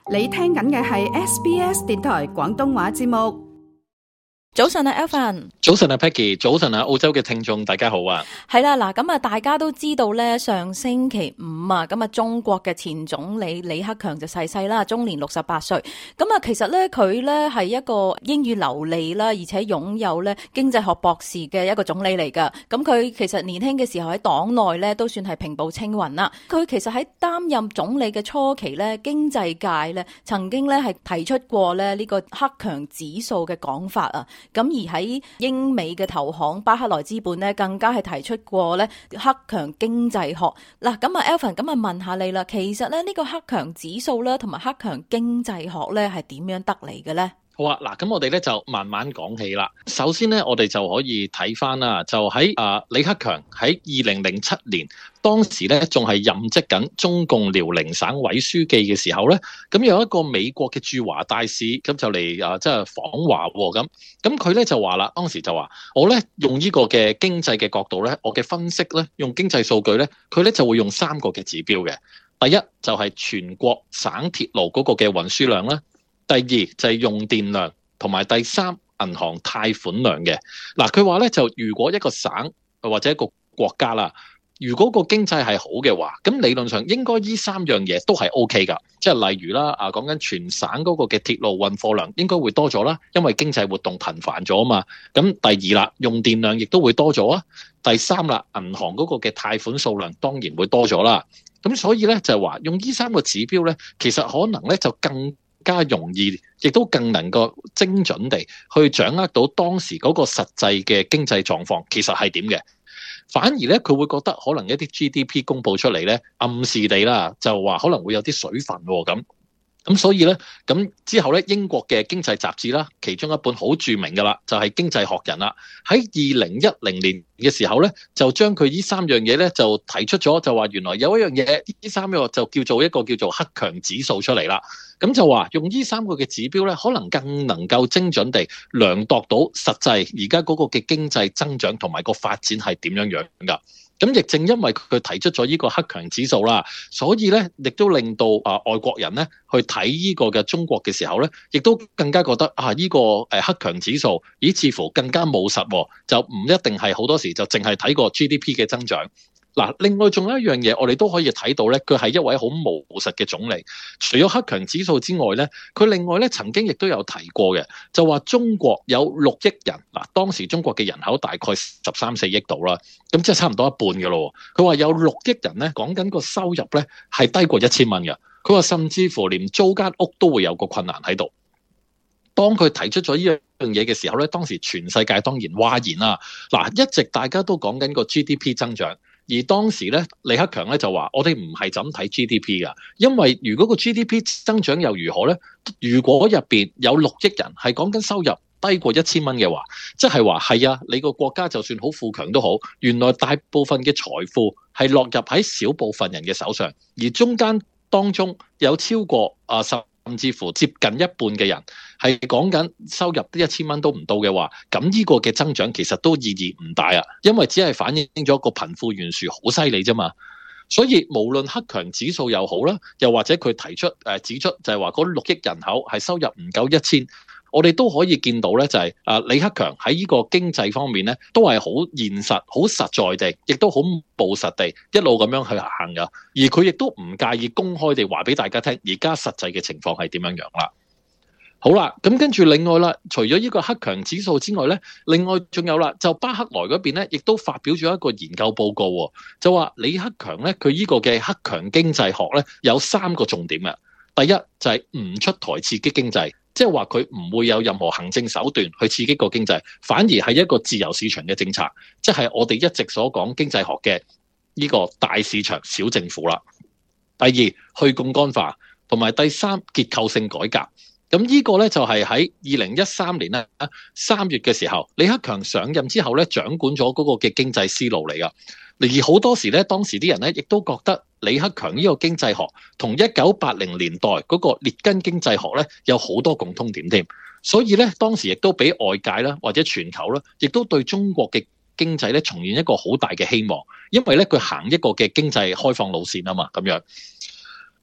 你聽緊嘅係 SBS 電台廣東話節目。 早晨啊 Alvin， 早晨啊 Peggy， 早晨啊澳洲嘅聽眾大家好啊。 係啦，嗱咁啊大家都知道咧，上星期五啊，咁啊中國嘅前總理李克強就逝世啦，終年68歲。咁啊其實咧佢咧係一個英語流利啦，而且擁有咧經濟學博士嘅一個總理嚟噶。咁佢其實年輕嘅時候喺黨內咧都算係平步青雲啦。佢其實喺擔任總理嘅初期咧，經濟界咧曾經咧係提出過咧呢個克強指數嘅講法啊。咁而喺英美嘅投行巴克萊資本咧，更加係提出過咧克強經濟學。嗱，咁啊 Alvin， 咁啊問下你啦，其實咧呢個克強指數咧，同埋克強經濟學咧係點樣得嚟嘅咧？ 好啊，嗱，咁我哋咧就慢慢講起啦。首先咧，我哋就可以睇翻啦，就喺李克強喺2007年，當時咧仲係任職緊中共遼寧省委書記嘅時候咧，咁有一個美國嘅駐華大使咁就嚟即係訪華喎，咁佢咧就話啦，當時就話我咧用呢個嘅經濟嘅角度咧，我嘅分析咧用經濟數據咧，佢咧就會用3個嘅指標嘅。第一就係全國省鐵路嗰個嘅運輸量啦。第二就係用電量，同埋第三銀行貸款量嘅。嗱，佢話咧就如果一個省或者一個國家啦，如果個經濟係好嘅話，咁理論上應該呢3樣嘢都係 OK 噶。即係例如啦，講緊全省嗰個嘅鐵路運貨量應該會多咗啦，因為經濟活動頻繁咗啊嘛。咁第二啦，用電量亦都會多咗啊。第三啦，銀行嗰個嘅貸款數量當然會多咗啦。咁所以咧就係話用呢3個指標咧，其實可能咧就更加容易，亦都更能夠精準地去掌握到當時嗰個實際嘅經濟狀況其實係點嘅。反而咧佢會覺得可能一啲 GDP 公佈出嚟咧，暗示地啦就話可能會有啲水分喎。咁所以咧，咁之後咧，英國嘅經濟雜誌啦，其中一本好著名㗎啦，就係《經濟學人》啦。喺2010年嘅時候咧，就將佢呢3樣嘢咧就提出咗，就話原來有一樣嘢，呢3樣就叫做一個叫做克強指數出嚟啦。咁就話用呢3個嘅指標咧，可能更能夠精準地量度到實際而家嗰個嘅經濟增長同埋個發展係點樣樣㗎。咁亦正因為佢提出咗呢個克強指數啦，所以咧亦都令到外國人咧去睇呢個嘅中國嘅時候咧，亦都更加覺得呢個克強指數似乎更加務實，就唔一定係好多時就淨係睇個 GDP 嘅增長。嗱，另外仲有一樣嘢，我哋都可以睇到咧，佢係一位好務實嘅總理。除咗克強指數之外咧，佢另外咧曾經亦都有提過嘅，就話中國有6億人。嗱，當時中國嘅人口大概13、14億度啦，咁即係差唔多一半嘅咯。佢話有6億人咧，講緊個收入咧係低過1000蚊嘅。佢話甚至乎連租間屋都會有個困難喺度。當佢提出咗呢樣嘢嘅時候咧，當時全世界當然譁然啦。嗱，一直大家都講緊個 GDP 增長。而當時咧，李克強咧就話：我哋唔係就咁睇 GDP 㗎，因為如果個 GDP 增長又如何咧？如果入邊有6億人係講緊收入低過1000蚊嘅話，即係話係啊，你個國家就算好富強都好，原來大部分嘅財富係落入喺少部分人嘅手上，而中間當中有超過甚至乎接近一半嘅人係講緊收入1000蚊都唔到嘅話，咁呢個嘅增長其實都意義唔大啊，因為只係反映咗個貧富懸殊好犀利啫嘛。所以無論克強指數又好啦，又或者佢提出指出就係話嗰6億人口係收入唔夠1000，我哋都可以見到咧，就係李克強喺呢個經濟方面咧，都係好現實、好實在地，亦都好務實地一路咁樣去行噶。而佢亦都唔介意公開地話俾大家聽，而家實際嘅情況係點樣樣啦。好啦，咁跟住另外啦，除咗呢個克強指數之外咧，另外仲有啦，就巴克萊嗰邊咧，亦都發表咗一個研究報告，就話李克強咧，佢呢個嘅克強經濟學咧，有3個重點嘅。第一就係唔出台刺激經濟。即係話佢唔會有任何行政手段去刺激個經濟，反而係一個自由市場嘅政策，即係我哋一直所講經濟學嘅呢個大市場小政府啦。第二，去槓桿化，同埋第三，結構性改革。咁呢個咧就係喺2013年咧3月嘅時候，李克強上任之後咧掌管咗嗰個嘅經濟思路嚟噶。而好多時咧，當時啲人咧亦都覺得李克強呢個經濟學同1980年代嗰個列根經濟學咧有好多共通點添，所以咧當時亦都俾外界啦或者全球啦，亦都對中國嘅經濟咧重現一個好大嘅希望，因為咧佢行一個嘅經濟開放路線啊嘛，咁樣。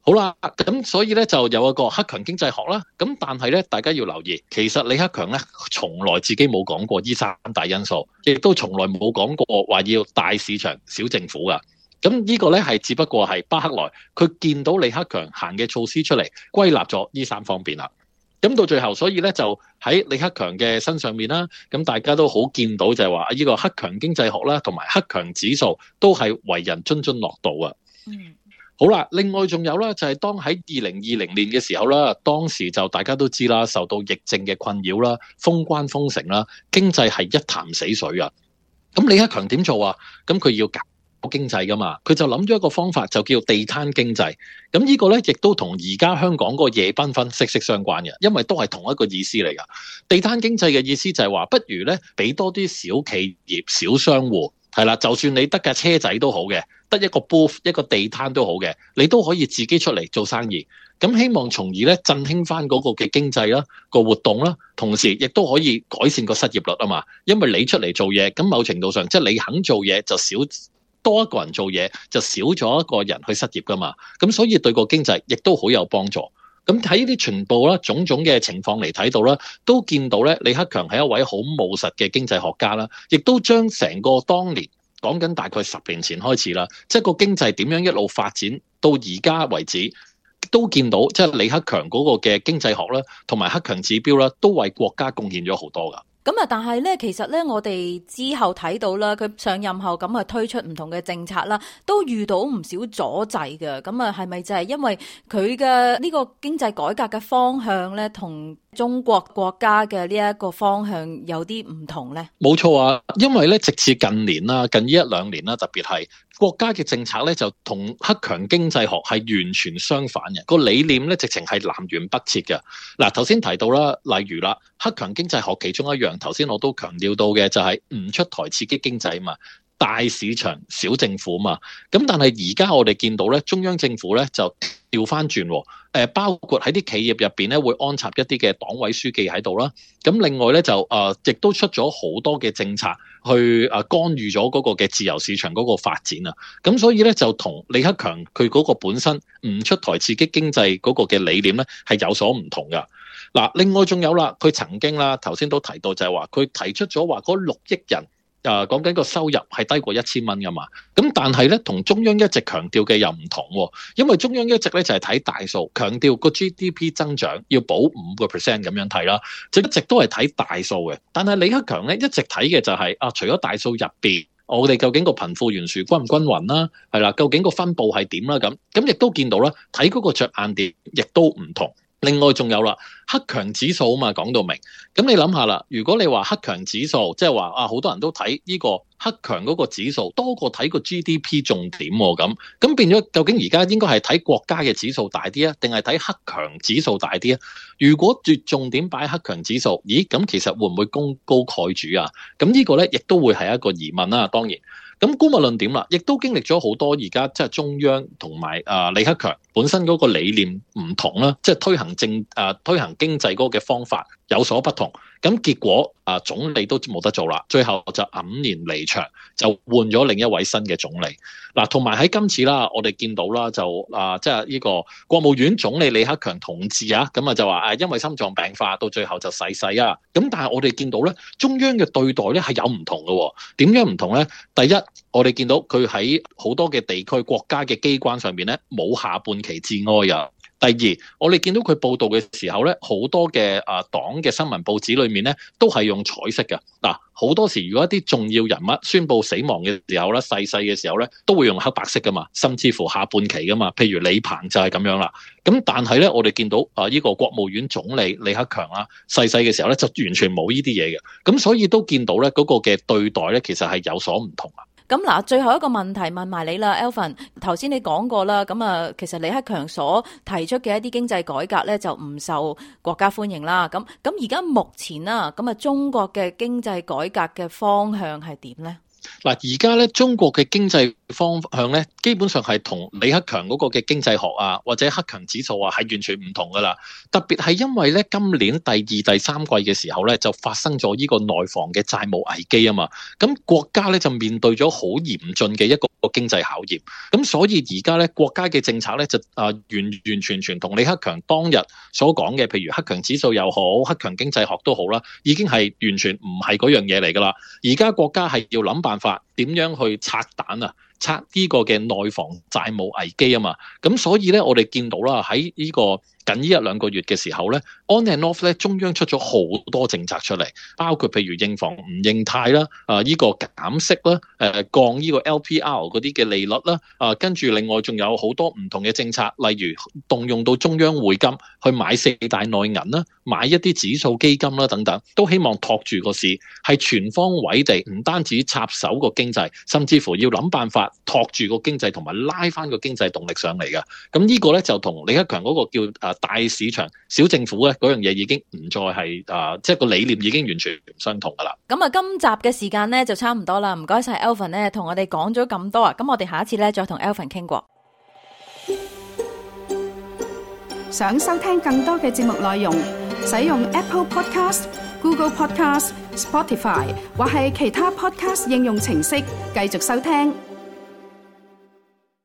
好啦，咁所以咧就有一個克強經濟學啦。咁但係咧，大家要留意，其實李克強咧從來自己冇講過呢三大因素，亦都從來冇講過話要大市場小政府噶。咁呢個咧係只不過係巴克萊佢見到李克強行嘅措施出嚟，歸納咗呢三方面啦。咁到最後，所以咧就喺李克強嘅身上面啦，咁大家都好見到就係話呢個克強經濟學啦，同埋克強指數都係為人津津樂道啊。好啦，另外仲有啦，就係當喺2020年嘅時候啦，當時就大家都知啦，受到疫症嘅困擾啦，封關封城啦，經濟係一潭死水啊。咁李克強點做啊？咁佢要搞經濟噶嘛，佢就諗咗一個方法，就叫地攤經濟。咁呢個咧，亦都同而家香港個夜繽紛息息相關嘅，因為都係同一個意思嚟噶。地攤經濟嘅意思就係話，不如咧俾多啲小企業、小商戶，係啦，就算你得架車仔都好嘅，得一個 booth 一個地攤都好嘅，你都可以自己出嚟做生意。咁希望從而咧振興翻嗰個嘅經濟啦、個活動啦，同時亦都可以改善個失業率啊嘛。因為你出嚟做嘢，咁某程度上即係你肯做嘢就少。多一個人做嘢就少咗一個人去失業噶嘛，咁所以對個經濟亦都好有幫助。咁睇呢啲全部啦，種種嘅情況嚟睇到啦，都見到咧李克強係一位好務實嘅經濟學家啦，亦都將成個當年講緊大概10年前開始啦，即係個經濟點樣一路發展到而家為止，都見到即係李克強嗰個嘅經濟學啦，同埋克強指標啦，都為國家貢獻咗好多噶。 咁啊，但係咧，其實咧，我哋之後睇到啦，佢上任後咁啊推出唔同嘅政策啦，都遇到唔少阻滯嘅。咁啊，係咪就係因為佢嘅呢個經濟改革嘅方向咧，同中國國家嘅呢一個方向有啲唔同咧？冇錯啊，因為咧，直至近年啦，近呢1-2年啦，特別係國家嘅政策咧，就同克強經濟學係完全相反嘅。個理念咧，直情係南轅北轍嘅。嗱，頭先提到啦，例如啦，克強經濟學其中一樣，頭先我都強調到嘅就係唔出台刺激經濟嘛，大市場小政府嘛。咁但係而家我哋見到咧，中央政府咧就調翻轉，包括喺啲企業入邊咧會安插一啲嘅黨委書記喺度啦。咁另外咧就亦都出咗好多嘅政策去干預咗嗰個嘅自由市場嗰個發展啊。咁所以咧就同李克強佢嗰個本身唔出台刺激經濟嗰個嘅理念咧係有所唔同噶。嗱，另外仲有啦，佢曾經啦頭先都提到就係話佢提出咗話嗰6億人。講緊個收入係低過1000蚊噶嘛，咁但係咧同中央一直強調嘅又唔同喎，因為中央一直咧就係睇大數，強調個 GDP 增長要保5% 咁樣睇啦，就一直都係睇大數嘅。但係李克強咧一直睇嘅就係除咗大數入邊，我哋究竟個貧富懸殊均唔均勻啦，係啦，究竟個分佈係點啦咁亦都見到啦，睇嗰個着眼點亦都唔同。另外仲有啦，克強指數啊嘛，講到明，咁你諗下啦，如果你話克強指數，即係話好多人都睇呢個克強嗰個指數多過睇個 GDP 重點喎，咁變咗究竟而家應該係睇國家嘅指數大啲啊，定係睇克強指數大啲啊？如果重點擺克強指數，咦咁其實會唔會功高蓋主啊？咁呢個咧亦都會係一個疑問啦，當然。咁姑勿論點啦，亦都經歷咗好多而家即係中央同埋李克強本身嗰個理念唔同啦，即係推行經濟嗰個嘅方法有所不同。咁結果總理都冇得做啦，最後就黯然離場，就換咗另一位新嘅總理。嗱，同埋喺今次啦，我哋見到啦，就即係呢個國務院總理李克強同志啊，咁就話因為心臟病發，到最後就逝世啊。咁但係我哋見到咧，中央嘅對待咧係有唔同嘅。點樣唔同咧？第一，我哋見到佢喺好多嘅地區國家嘅機關上邊咧冇下半旗致哀啊。第二，我哋見到佢報道嘅時候咧，好多嘅黨嘅新聞報紙裏面咧，都係用彩色嘅。嗱，好多時如果一啲重要人物宣布死亡嘅時候咧，逝世嘅時候咧，都會用黑白色噶嘛，甚至乎下半旗噶嘛。譬如李鵬就係咁樣啦。咁但係咧，我哋見到呢個國務院總理李克強啦，逝世嘅時候咧，就完全冇呢啲嘢嘅。咁所以都見到咧，嗰個嘅對待咧，其實係有所唔同啊。 咁嗱，最後一個問題問埋你啦 Alvin， 頭先你講過啦，咁其實李克強所提出嘅一啲經濟改革咧，就唔受國家歡迎啦。咁而家目前啦，咁中國嘅經濟改革嘅方向係點咧？ 嗱，而家咧中國嘅經濟方向咧，基本上係同李克強嗰個嘅經濟學啊，或者克強指數啊，係完全唔同噶啦。特別係因為咧今年第二、第三季嘅時候咧，就發生咗呢個內房嘅債務危機啊嘛。咁國家咧就面對咗好嚴峻嘅一個經濟考驗。咁所以而家咧國家嘅政策咧就完全同李克強當日所講嘅，譬如克強指數又好，克強經濟學都好啦，已經係完全唔係嗰樣嘢嚟噶啦。而家國家係要諗辦法點樣去拆彈啊，拆呢個嘅內房債務危機啊嘛。咁所以咧，我哋見到啦，喺呢個近呢一兩個月嘅時候咧 ，on and off 咧，中央出咗好多政策出嚟，包括譬如認房唔認貸啦，呢個減息啦，降呢個 LPR 嗰啲嘅利率啦，跟住另外仲有好多唔同嘅政策，例如動用到中央匯金去買4大內銀啦，買一啲指數基金啦等等，都希望托住個市，係全方位地唔單止插手個經濟，甚至乎要諗辦法托住個經濟同埋拉翻個經濟動力上嚟嘅。咁呢個咧就同李克強嗰個叫大市場小政府咧嗰樣嘢已經唔再係即係個理念已經完全唔相同噶啦。 咁啊，今集嘅時間咧就差唔多啦，唔該晒 Alvin 咧同我哋講咗咁多啊，咁我哋下一次咧再同 Alvin 傾過。 想收聽更多嘅節目內容，使用 Apple Podcast、Google Podcast、Spotify 或係其他 Podcast 應用程式繼續收聽。